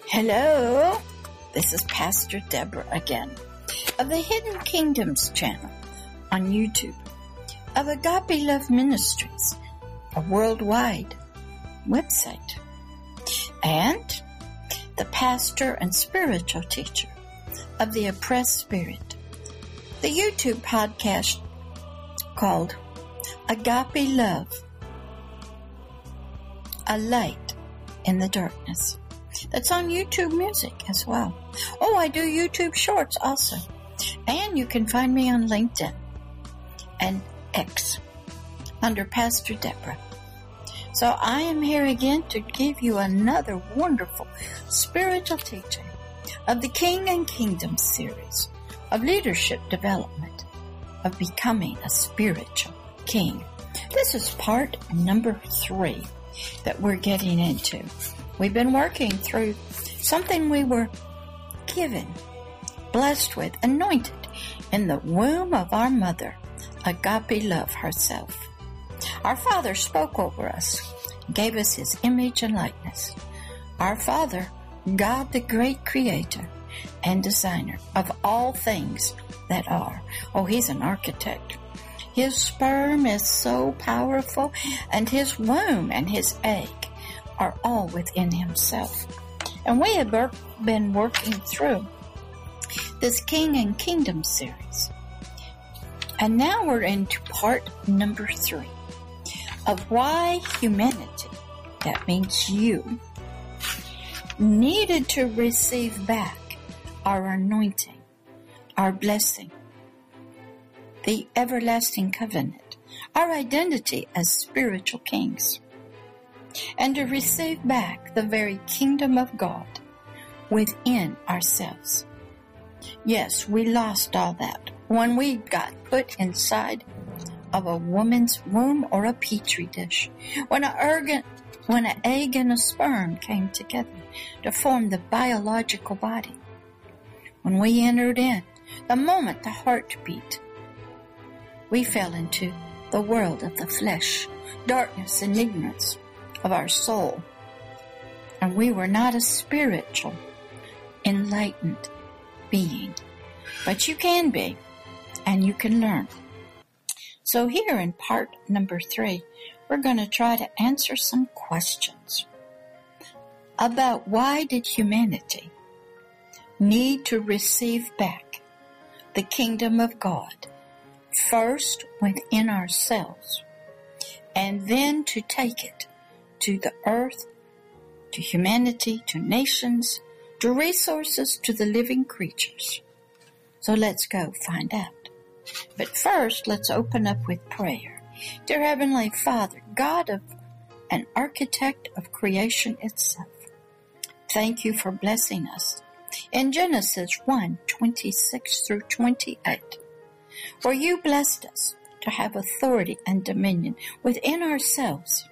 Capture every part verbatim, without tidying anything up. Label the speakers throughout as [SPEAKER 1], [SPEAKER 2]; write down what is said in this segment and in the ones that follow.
[SPEAKER 1] Hello, this is Pastor Deborah again of the Hidden Kingdoms channel on YouTube, of Agape Love Ministries, a worldwide website, and the pastor and spiritual teacher of the Oppressed Spirit, the YouTube podcast called Agape Love, a light in the darkness. That's on YouTube Music as well. Oh, I do YouTube Shorts also. And you can find me on LinkedIn and X under Pastor Deborah. So I am here again to give you another wonderful spiritual teaching of the King and Kingdom series of leadership development, of becoming a spiritual king. This is part number three that we're getting into. We've been working through something we were given, blessed with, anointed in the womb of our mother, Agape Love herself. Our Father spoke over us, gave us His image and likeness. Our Father, God the great creator and designer of all things that are. Oh, He's an architect. His sperm is so powerful, and His womb and His egg are all within Himself. And we have been working through this King and Kingdom series. And now we're into part number three of why humanity, that means you, needed to receive back our anointing, our blessing, the everlasting covenant, our identity as spiritual kings, and to receive back the very kingdom of God within ourselves. Yes, we lost all that when we got put inside of a woman's womb or a petri dish, when an organ, when an egg and a sperm came together to form the biological body. When we entered in, the moment the heart beat, we fell into the world of the flesh, darkness and ignorance of our soul, and we were not a spiritual, enlightened being. But you can be, and you can learn. So here in part number three, we're going to try to answer some questions about why did humanity need to receive back the kingdom of God, first within ourselves, and then to take it to the earth, to humanity, to nations, to resources, to the living creatures. So let's go find out. But first, let's open up with prayer. Dear Heavenly Father, God of an architect of creation itself, thank you for blessing us in Genesis one, twenty-six through twenty-eight, where you blessed us to have authority and dominion within ourselves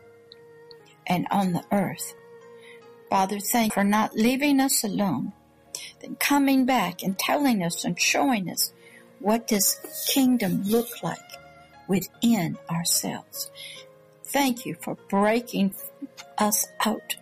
[SPEAKER 1] and on the earth. Father, thank you for not leaving us alone, then coming back and telling us and showing us what does kingdom look like within ourselves. Thank you for breaking us out,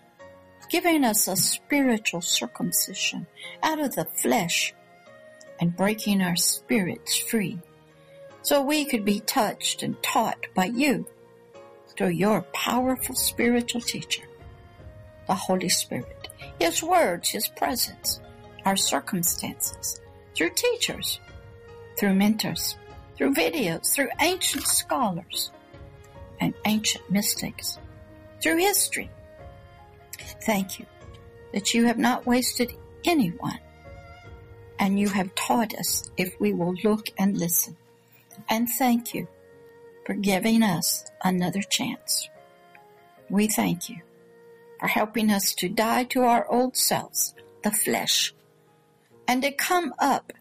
[SPEAKER 1] giving us a spiritual circumcision out of the flesh and breaking our spirits free so we could be touched and taught by you through your powerful spiritual teacher, the Holy Spirit, His words, His presence, our circumstances, through teachers, through mentors, through videos, through ancient scholars and ancient mystics, through history. Thank you that you have not wasted anyone, and you have taught us if we will look and listen. And thank you for giving us another chance. We thank you for helping us to die to our old selves, the flesh, and to come up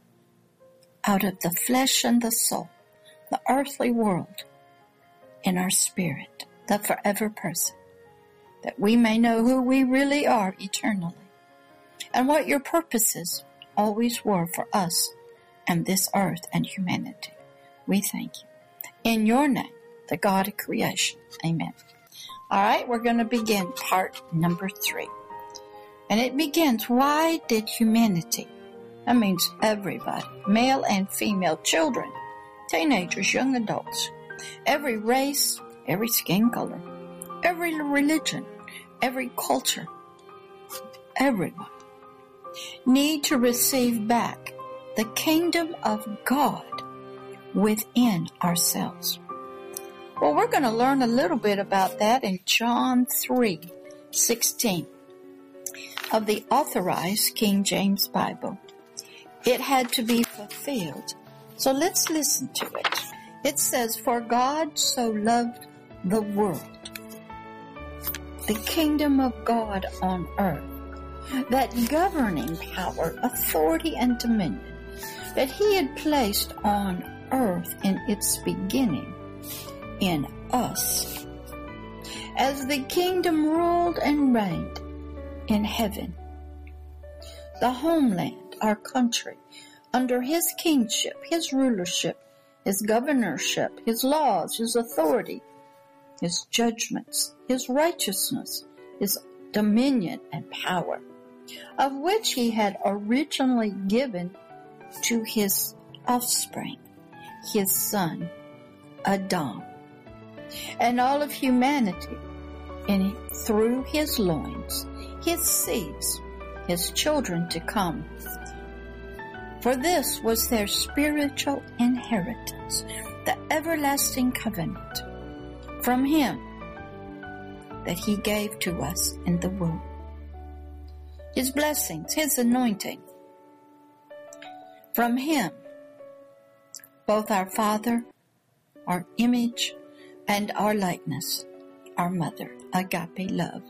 [SPEAKER 1] out of the flesh and the soul, the earthly world, in our spirit, the forever person, that we may know who we really are eternally, and what your purposes always were for us and this earth and humanity. We thank you. In your name, the God of creation. Amen. All right, we're going to begin part number three. And it begins, why did humanity, that means everybody, male and female, children, teenagers, young adults, every race, every skin color, every religion, every culture, everyone, need to receive back the kingdom of God within ourselves. Well, we're going to learn a little bit about that in John three sixteen of the Authorized King James Bible. It had to be fulfilled. So let's listen to it. It says, for God so loved the world, the kingdom of God on earth, that governing power, authority, and dominion that he had placed on earth in its beginning in us, as the kingdom ruled and reigned in heaven, the homeland, our country, under his kingship, his rulership, his governorship, his laws, his authority, his judgments, his righteousness, his dominion and power, of which he had originally given to his offspring, his son, Adam, and all of humanity, and through his loins, his seeds, his children to come. For this was their spiritual inheritance, the everlasting covenant from him that he gave to us in the womb. His blessings, his anointing. From him, both our Father, our image, and our likeness, our mother, agape love.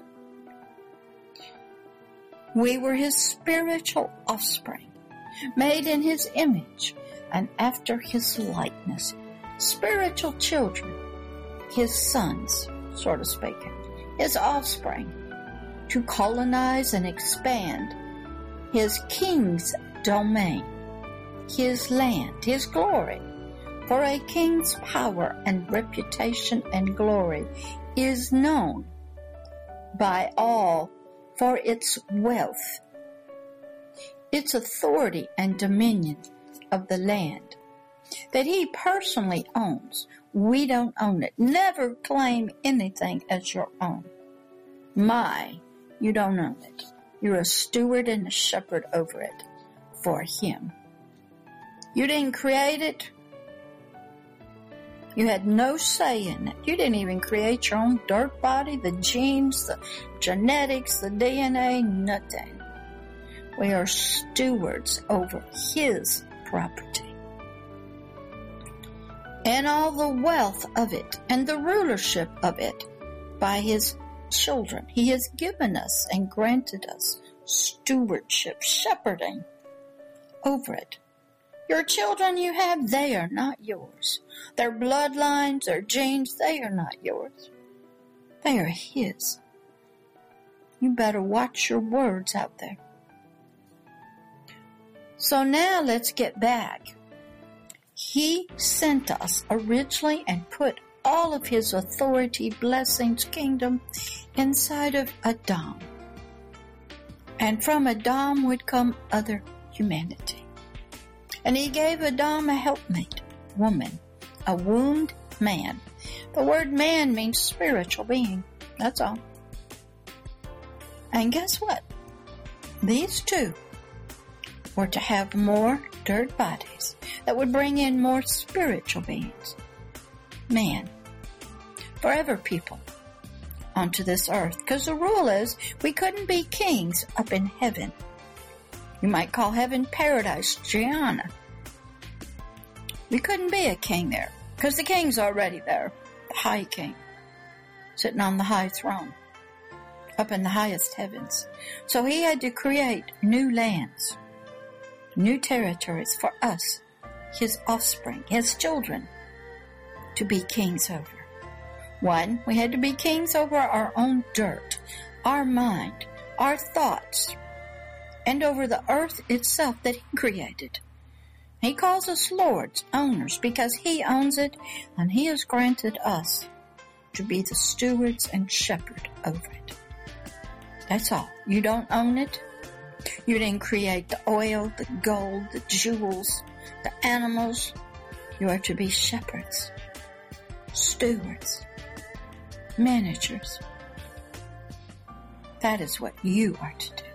[SPEAKER 1] We were his spiritual offspring, made in his image and after his likeness, spiritual children, his sons, so to speak, his offspring, to colonize and expand his king's domain, his land, his glory. For a king's power and reputation and glory is known by all for its wealth, its authority and dominion of the land that he personally owns. We don't own it. Never claim anything as your own. My, you don't own it. You're a steward and a shepherd over it for him. You didn't create it. You had no say in it. You didn't even create your own dirt body, the genes, the genetics, the D N A, nothing. We are stewards over his property. And all the wealth of it and the rulership of it by his children. He has given us and granted us stewardship, shepherding over it. Your children you have, they are not yours. Their bloodlines, their genes, they are not yours. They are his. You better watch your words out there. So now let's get back. He sent us originally and put all of his authority, blessings, kingdom inside of Adam. And from Adam would come other humanity. And he gave Adam a helpmate, woman, a wombed man. The word man means spiritual being. That's all. And guess what? These two were to have more dirt bodies that would bring in more spiritual beings. Man. Forever people onto this earth. Because the rule is we couldn't be kings up in heaven. You might call heaven paradise, Gianna. We couldn't be a king there, because the king's already there, the high king, sitting on the high throne, up in the highest heavens. So he had to create new lands, new territories for us, his offspring, his children, to be kings over. One, we had to be kings over our own dirt, our mind, our thoughts, and over the earth itself that he created. He calls us lords, owners, because he owns it, and he has granted us to be the stewards and shepherd over it. That's all. You don't own it. You didn't create the oil, the gold, the jewels, the animals. You are to be shepherds, stewards, managers. That is what you are to do.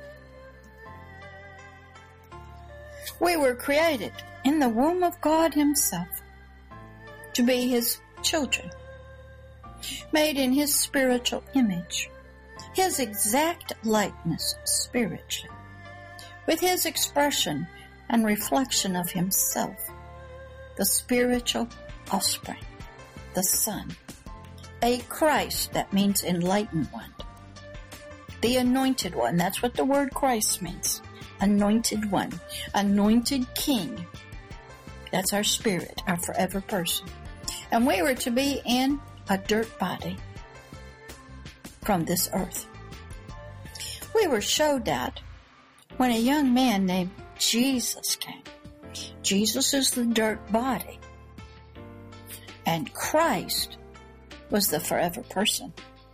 [SPEAKER 1] We were created in the womb of God Himself to be His children, made in His spiritual image, His exact likeness spiritually, with His expression and reflection of Himself, the spiritual offspring, the Son, a Christ, that means enlightened one, the anointed one. That's what the word Christ means. Anointed one, anointed King. That's our spirit, our forever person. And we were to be in a dirt body from this earth. We were showed that when a young man named Jesus came. Jesus is the dirt body, and Christ was the forever person.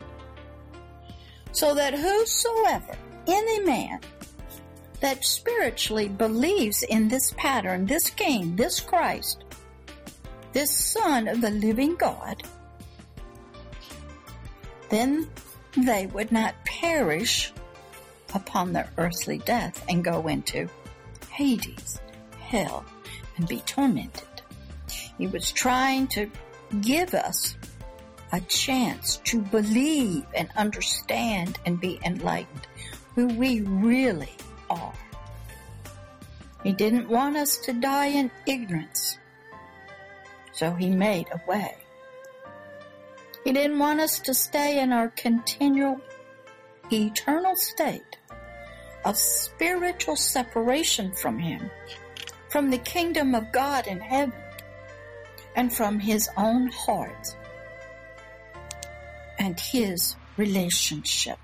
[SPEAKER 1] So that whosoever, any man, that spiritually believes in this pattern, this King, this Christ, this Son of the living God, then they would not perish upon their earthly death and go into Hades, hell, and be tormented. He was trying to give us a chance to believe and understand and be enlightened who we really are. He didn't want us to die in ignorance, so He made a way. He didn't want us to stay in our continual, eternal state of spiritual separation from Him, from the kingdom of God in heaven, and from His own heart and His relationship.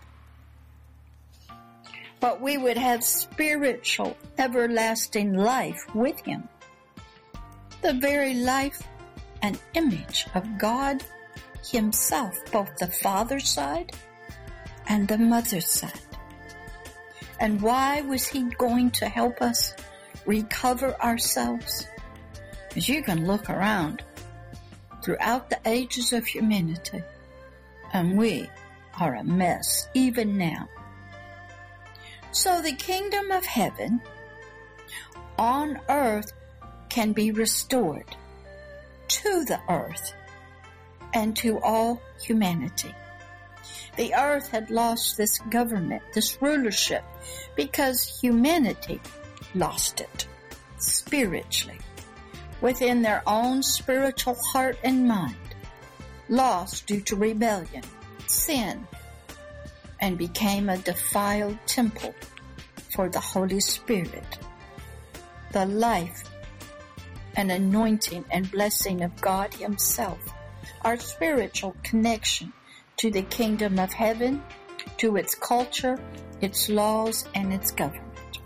[SPEAKER 1] But we would have spiritual, everlasting life with Him, the very life and image of God Himself, both the Father's side and the Mother's side. And why was He going to help us recover ourselves? Because you can look around throughout the ages of humanity, and we are a mess, even now. So the kingdom of heaven on earth can be restored to the earth and to all humanity. The earth had lost this government, this rulership, because humanity lost it spiritually, within their own spiritual heart and mind, lost due to rebellion, sin, and became a defiled temple for the Holy Spirit, the life and anointing and blessing of God Himself, our spiritual connection to the kingdom of heaven, to its culture, its laws, and its government.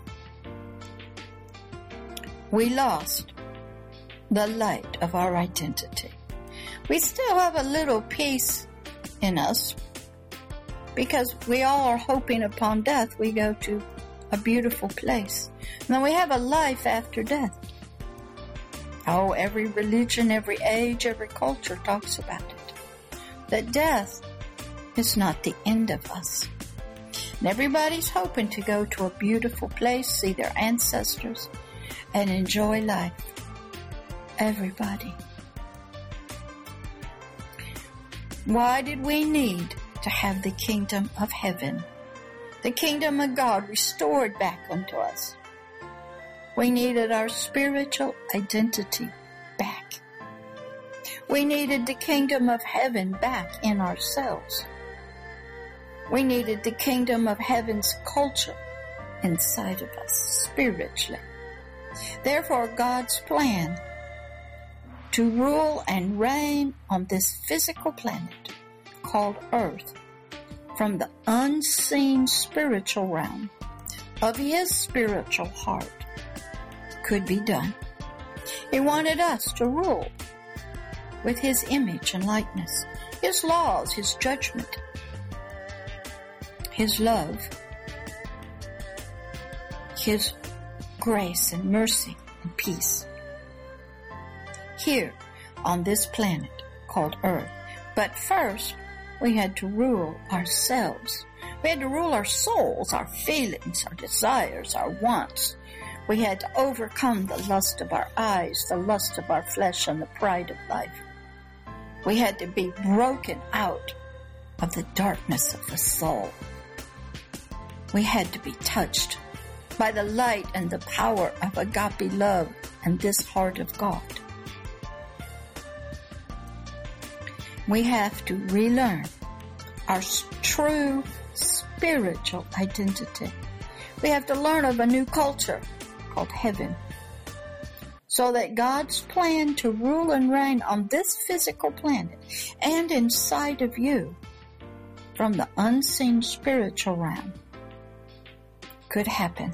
[SPEAKER 1] We lost the light of our identity. We still have a little peace in us, because we all are hoping upon death we go to a beautiful place. And then we have a life after death. Oh, every religion, every age, every culture talks about it. That death is not the end of us. And everybody's hoping to go to a beautiful place, see their ancestors, and enjoy life. Everybody. Why did we need to have the kingdom of heaven, the kingdom of God restored back unto us? We needed our spiritual identity back. We needed the kingdom of heaven back in ourselves. We needed the kingdom of heaven's culture inside of us spiritually. Therefore, God's plan to rule and reign on this physical planet called Earth from the unseen spiritual realm of His spiritual heart could be done. He wanted us to rule with His image and likeness, His laws, His judgment, His love, His grace and mercy and peace here on this planet called Earth. But first, we had to rule ourselves. We had to rule our souls, our feelings, our desires, our wants. We had to overcome the lust of our eyes, the lust of our flesh, and the pride of life. We had to be broken out of the darkness of the soul. We had to be touched by the light and the power of agape love and this heart of God. We have to relearn our true spiritual identity. We have to learn of a new culture called heaven, so that God's plan to rule and reign on this physical planet and inside of you from the unseen spiritual realm could happen.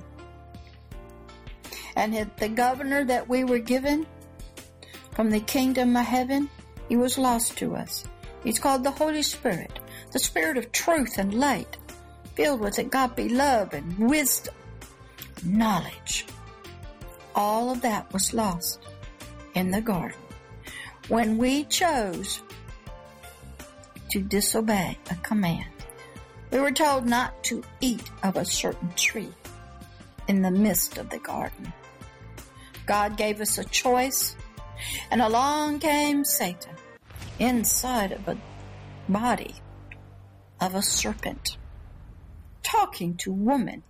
[SPEAKER 1] And if the governor that we were given from the kingdom of heaven, he was lost to us. He's called the Holy Spirit, the Spirit of truth and light, filled with agape love and wisdom, knowledge. All of that was lost in the garden when we chose to disobey a command. We were told not to eat of a certain tree in the midst of the garden. God gave us a choice, and along came Satan inside of a body of a serpent, talking to woman,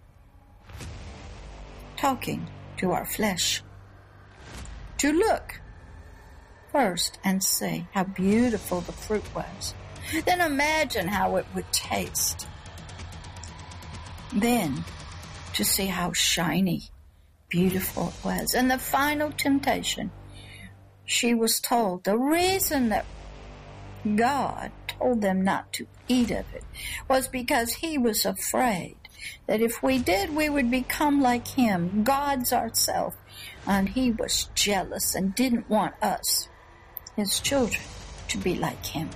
[SPEAKER 1] talking to our flesh, to look first and see how beautiful the fruit was. Then imagine how it would taste. Then to see how shiny, beautiful it was. And the final temptation, she was told the reason that God told them not to eat of it was because he was afraid that if we did, we would become like him, gods ourselves. And he was jealous and didn't want us, his children, to be like him.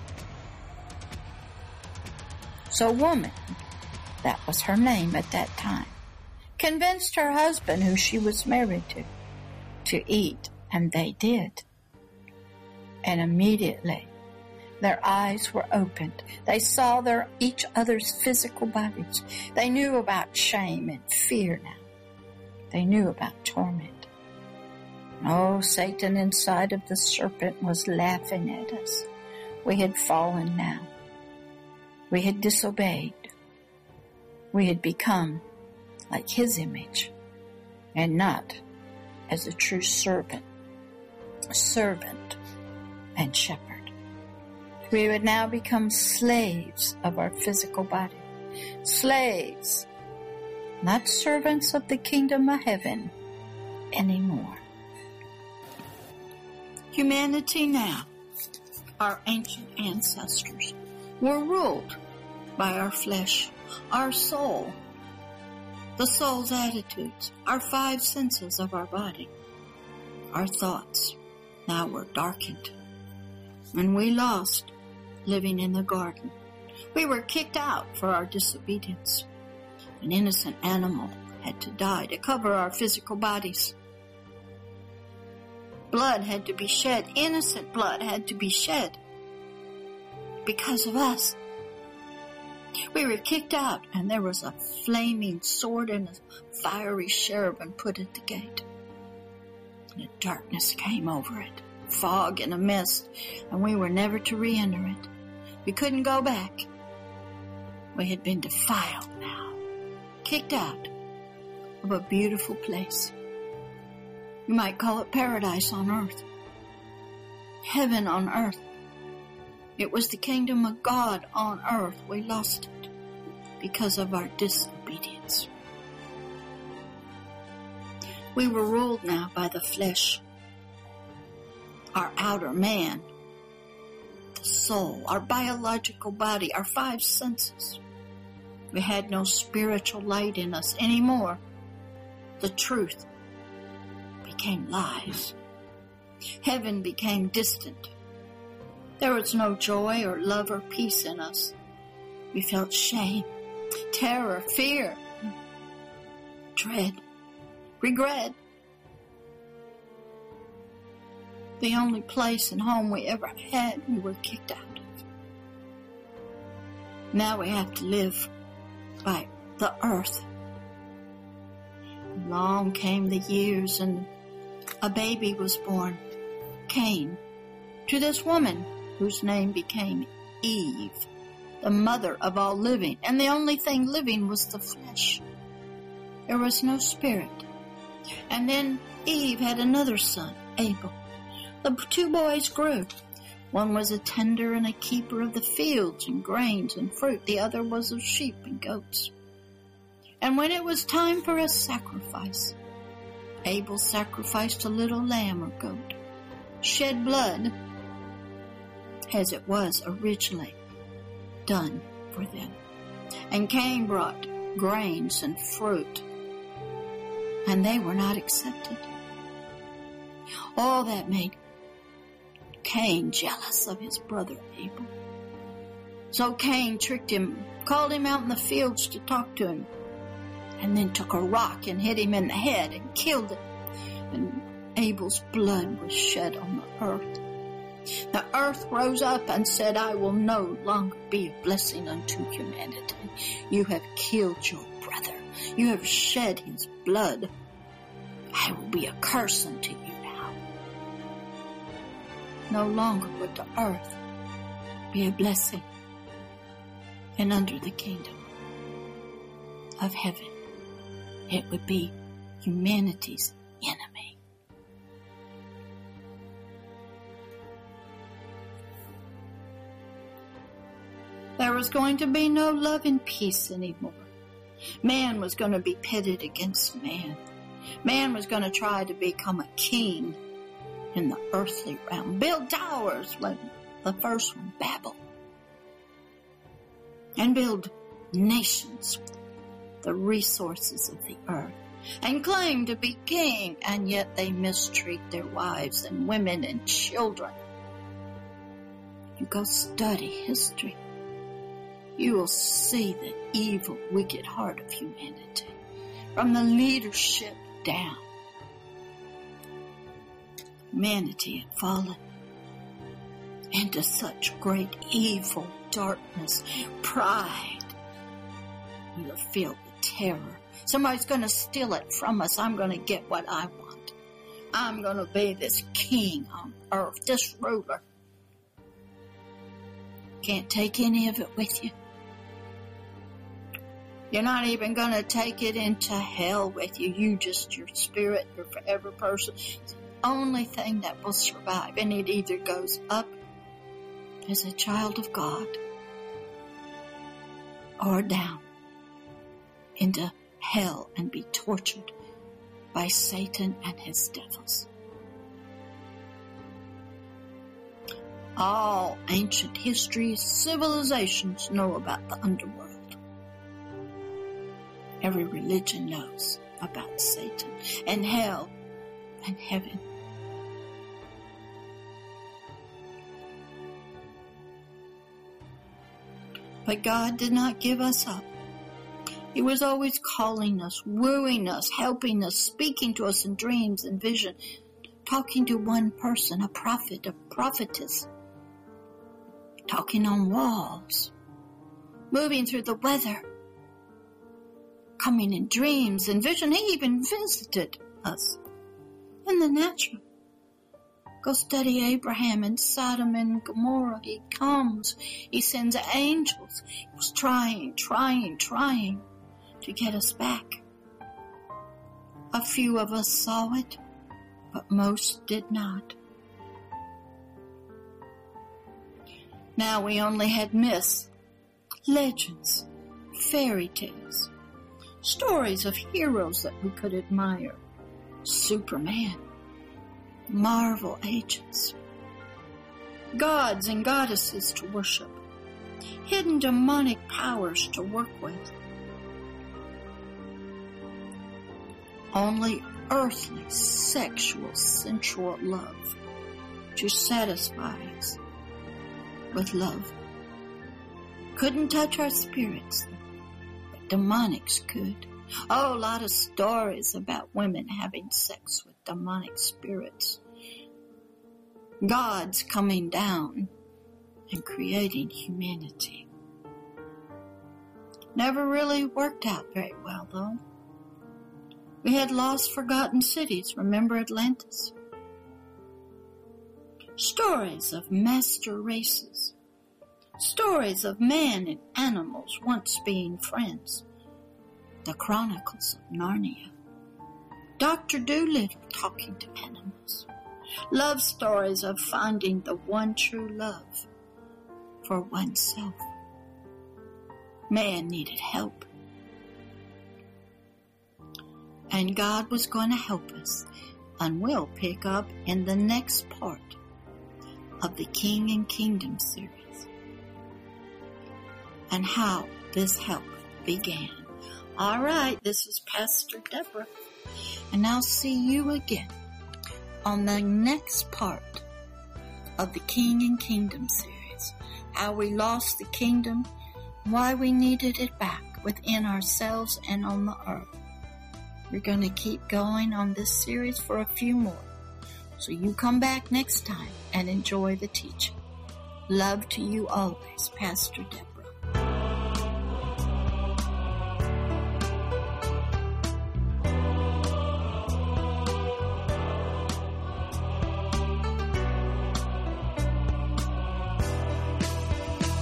[SPEAKER 1] So woman, that was her name at that time, convinced her husband, who she was married to, to eat, and they did. And immediately their eyes were opened. They saw their each other's physical bodies. They knew about shame and fear now. They knew about torment. Oh, Satan inside of the serpent was laughing at us. We had fallen now. We had disobeyed. We had become like his image and not as a true servant, servant and shepherd. We would now become slaves of our physical body. Slaves, not servants of the kingdom of heaven anymore. Humanity now, our ancient ancestors, were ruled by our flesh, our soul, the soul's attitudes, our five senses of our body. Our thoughts now were darkened, and we lost living in the garden. We were kicked out for our disobedience. An innocent animal had to die to cover our physical bodies. Blood had to be shed. Innocent blood had to be shed because of us. We were kicked out, and there was a flaming sword and a fiery cherubim put at the gate. And a darkness came over it, fog and a mist, and we were never to re-enter it. We couldn't go back. We had been defiled now, kicked out of a beautiful place. You might call it paradise on earth, heaven on earth. It was the kingdom of God on earth. We lost it because of our disobedience. We were ruled now by the flesh, our outer man, the soul, our biological body, our five senses. We had no spiritual light in us anymore. The truth became lies. Heaven became distant. There was no joy or love or peace in us. We felt shame, terror, fear, dread. regret. The only place and home we ever had, we were kicked out of. Now we have to live by the earth. Long came the years and a baby was born, Cain, to this woman whose name became Eve, the mother of all living, and the only thing living was the flesh. There was no spirit. And then Eve had another son, Abel. The two boys grew. One was a tender and a keeper of the fields and grains and fruit. The other was of sheep and goats. And when it was time for a sacrifice, Abel sacrificed a little lamb or goat, shed blood, as it was originally done for them. And Cain brought grains and fruit, and they were not accepted. All that made Cain jealous of his brother Abel. So Cain tricked him, called him out in the fields to talk to him, and then took a rock and hit him in the head and killed him. And Abel's blood was shed on the earth. The earth rose up and said, I will no longer be a blessing unto humanity. You have killed your brother. You have shed his blood. I will be a curse unto you now. No longer would the earth be a blessing and under the kingdom of heaven, it would be humanity's enemy. There was going to be no love and peace anymore. Man was going to be pitted against man. Man was going to try to become a king in the earthly realm, build towers like the first one, Babel, and build nations, the resources of the earth, and claim to be king, and yet they mistreat their wives and women and children. You go study history. You will see the evil, wicked heart of humanity, from the leadership down. Humanity had fallen into such great evil, darkness, pride. We were filled with terror. Somebody's going to steal it from us. I'm going to get what I want. I'm going to be this king on earth, this ruler. Can't take any of it with you. You're not even going to take it into hell with you. You just, your spirit, your forever person. It's the only thing that will survive. And it either goes up as a child of God or down into hell and be tortured by Satan and his devils. All ancient histories, civilizations know about the underworld. Every religion knows about Satan and hell and heaven. But God did not give us up. He was always calling us, wooing us, helping us, speaking to us in dreams and vision, talking to one person, a prophet, a prophetess, talking on walls, moving through the weather, coming in dreams and vision. He even visited us in the natural. Go study Abraham and Sodom and Gomorrah. He comes. He sends angels. He was trying, trying, trying to get us back. A few of us saw it, but most did not. Now we only had myths, legends, fairy tales, stories of heroes that we could admire. Superman, Marvel agents, gods and goddesses to worship, hidden demonic powers to work with. Only earthly, sexual, sensual love to satisfy us with love. Couldn't touch our spirits, but demonics could. Oh, a lot of stories about women having sex with demonic spirits. God's coming down and creating humanity. Never really worked out very well, though. We had lost, forgotten cities. Remember Atlantis? Stories of master races. Stories of man and animals once being friends. The Chronicles of Narnia. Doctor Dolittle talking to animals. Love stories of finding the one true love for oneself. Man needed help. And God was going to help us. And we'll pick up in the next part of the King and Kingdom series. And how this help began. All right, this is Pastor Deborah. And I'll see you again on the next part of the King and Kingdom series. How we lost the kingdom, why we needed it back within ourselves and on the earth. We're going to keep going on this series for a few more. So you come back next time and enjoy the teaching. Love to you always, Pastor Deborah.